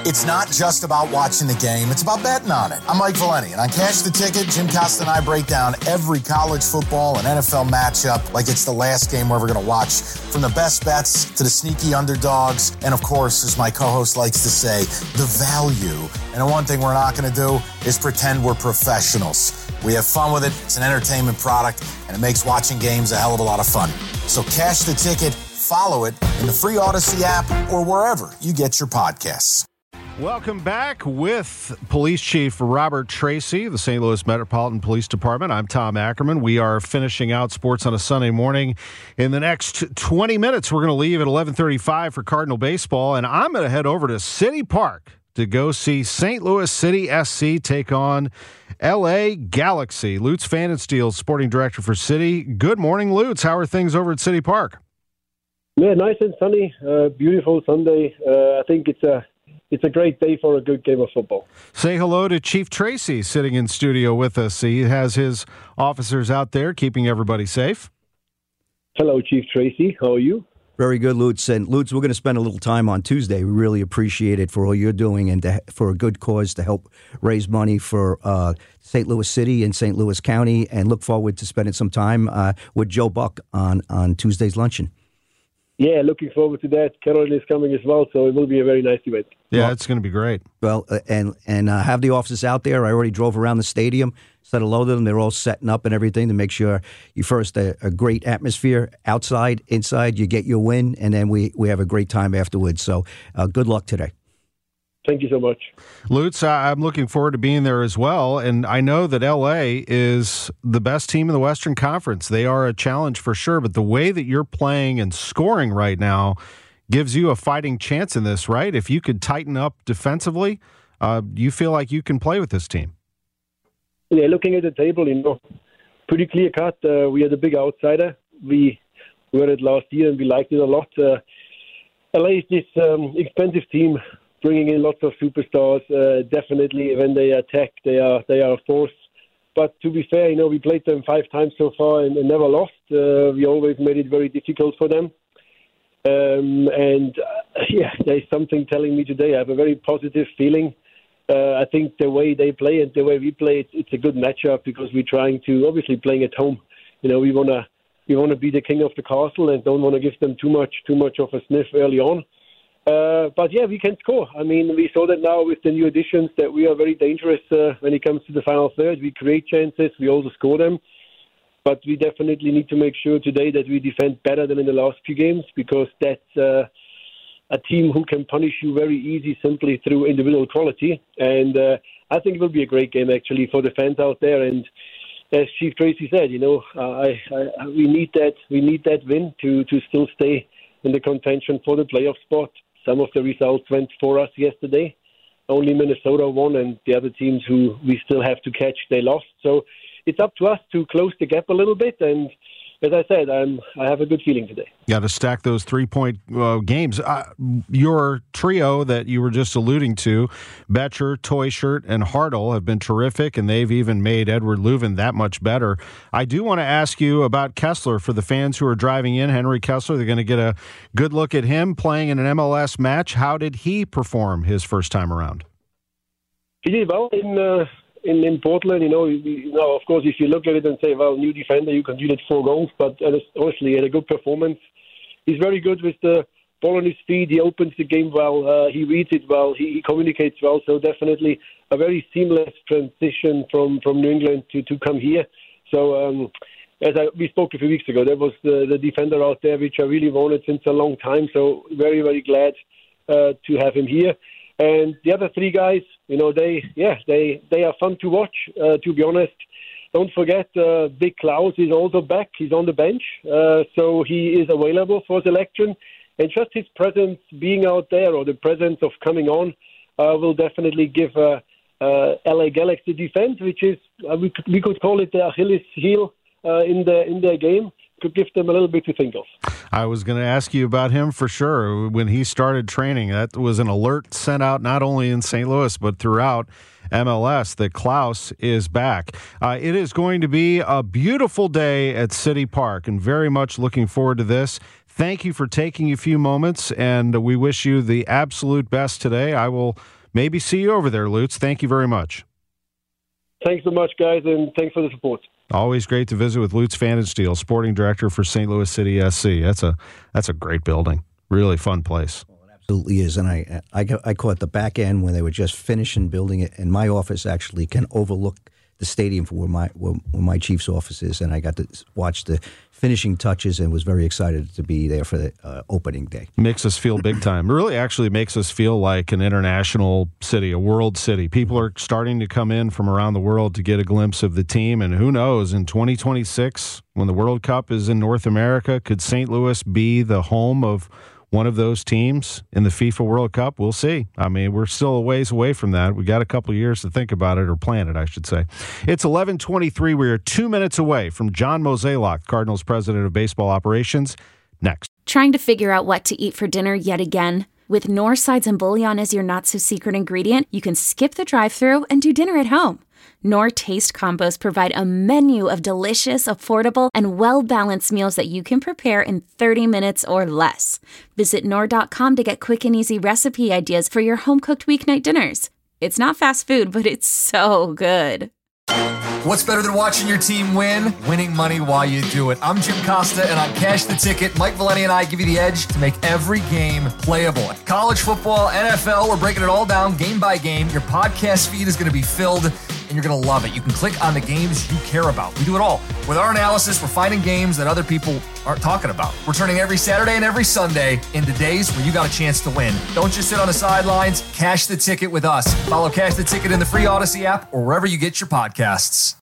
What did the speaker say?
It's not just about watching the game, it's about betting on it. I'm Mike Valeni, and on Cash the Ticket, Jim Costa and I break down every college football and NFL matchup like it's the last game we're ever going to watch, from the best bets to the sneaky underdogs, and of course, as my co-host likes to say, the value. And the one thing we're not going to do is pretend we're professionals. We have fun with it, it's an entertainment product, and it makes watching games a hell of a lot of fun. So Cash the Ticket, follow it in the free Odyssey app or wherever you get your podcasts. Welcome back with Police Chief Robert Tracy, the St. Louis Metropolitan Police Department. I'm Tom Ackerman. We are finishing out sports on a Sunday morning. In the next 20 minutes, we're going to leave at 11:35 for Cardinal baseball, and I'm going to head over to City Park to go see St. Louis City SC take on LA Galaxy. Lutz Pfannenstiel, sporting director for City. Good morning, Lutz. How are things over at City Park? Yeah, nice and sunny. Beautiful Sunday. I think it's a great day for a good game of football. Say hello to Chief Tracy sitting in studio with us. He has his officers out there keeping everybody safe. Hello, Chief Tracy. How are you? Very good, Lutz. And Lutz, we're going to spend a little time on Tuesday. We really appreciate it for all you're doing and for a good cause to help raise money for St. Louis City and St. Louis County, and look forward to spending some time with Joe Buck on Tuesday's luncheon. Yeah, looking forward to that. Carol is coming as well, so it will be a very nice event. Yeah, it's going to be great. Well, and have the officers out there. I already drove around the stadium, said hello to them. They're all setting up and everything to make sure you first a great atmosphere outside, inside. You get your win, and then we have a great time afterwards. So good luck today. Thank you so much. Lutz, I'm looking forward to being there as well. And I know that LA is the best team in the Western Conference. They are a challenge for sure, but the way that you're playing and scoring right now gives you a fighting chance in this, right? If you could tighten up defensively, you feel like you can play with this team. Yeah, looking at the table, pretty clear cut. We are the big outsider. We were it last year and we liked it a lot. LA is this expensive team, bringing in lots of superstars. Definitely, when they attack, they are a force. But to be fair, we played them 5 times so far and never lost. We always made it very difficult for them. There's something telling me today. I have a very positive feeling. I think the way they play and the way we play, it's a good matchup because we're trying to, obviously playing at home. We want to be the king of the castle and don't want to give them too much of a sniff early on. But yeah, we can score. I mean, we saw that now with the new additions that we are very dangerous when it comes to the final third. We create chances, we also score them. But we definitely need to make sure today that we defend better than in the last few games because that's a team who can punish you very easy simply through individual quality. And I think it will be a great game actually for the fans out there. And as Chief Tracy said, we need that win to still stay in the contention for the playoff spot. Some of the results went for us yesterday. Only Minnesota won, and the other teams who we still have to catch, they lost. So it's up to us to close the gap a little bit. And as I said, I have a good feeling today. Got to stack those 3-point games. Your trio that you were just alluding to, Betcher, Toyshirt, and Hartle, have been terrific, and they've even made Edward Leuven that much better. I do want to ask you about Kessler for the fans who are driving in. Henry Kessler, they're going to get a good look at him playing in an MLS match. How did he perform his first time around? He did well in Portland. Of course, if you look at it and say, well, new defender, you conceded 4 goals, but honestly, he had a good performance. He's very good with the ball on his feet. He opens the game well. He reads it well. He communicates well. So definitely a very seamless transition from New England to come here. So we spoke a few weeks ago, there was the defender out there, which I really wanted since a long time. So very, very glad to have him here. And the other 3 guys, they are fun to watch, to be honest. Don't forget, Big Klaus is also back. He's on the bench, so he is available for selection. And just his presence being out there, or the presence of coming on, will definitely give LA Galaxy defense, which is, we could call it the Achilles heel in their game. Could give them a little bit to think of. I was going to ask you about him for sure. When he started training, that was an alert sent out not only in St. Louis but throughout MLS that Klaus is back. It is going to be a beautiful day at City Park, and very much looking forward to this. thank you for taking a few moments, and we wish you the absolute best today. I will maybe see you over there, Lutz. Thank you very much. Thanks so much, guys, and thanks for the support. Always great to visit with Lutz Pfannenstiel, sporting director for St. Louis City SC. That's a great building. Really fun place. Well, it absolutely is. And I caught the back end when they were just finishing building it, and my office actually can overlook the stadium for where my chief's office is, and I got to watch the finishing touches and was very excited to be there for the opening day. Makes us feel big time. It really actually makes us feel like an international city, a world city. People are starting to come in from around the world to get a glimpse of the team, and who knows, in 2026, when the World Cup is in North America, could St. Louis be the home of one of those teams in the FIFA World Cup? We'll see. I mean, we're still a ways away from that. We got a couple of years to think about it, or plan it, I should say. It's 11:23. We are 2 minutes away from John Mozeliak, Cardinals president of baseball operations. Next. Trying to figure out what to eat for dinner yet again? With Knorr sides and bouillon as your not-so-secret ingredient, you can skip the drive-thru and do dinner at home. Knorr Taste Combos provide a menu of delicious, affordable, and well-balanced meals that you can prepare in 30 minutes or less. Visit Knorr.com to get quick and easy recipe ideas for your home-cooked weeknight dinners. It's not fast food, but it's so good. What's better than watching your team win? Winning money while you do it. I'm Jim Costa, and on Cash the Ticket, Mike Valeni and I give you the edge to make every game playable. College football, NFL, we're breaking it all down game by game. Your podcast feed is going to be filled, and you're going to love it. You can click on the games you care about. We do it all. With our analysis, we're finding games that other people aren't talking about. We're turning every Saturday and every Sunday into days where you got a chance to win. Don't just sit on the sidelines. Cash the Ticket with us. Follow Cash the Ticket in the free Odyssey app or wherever you get your podcasts.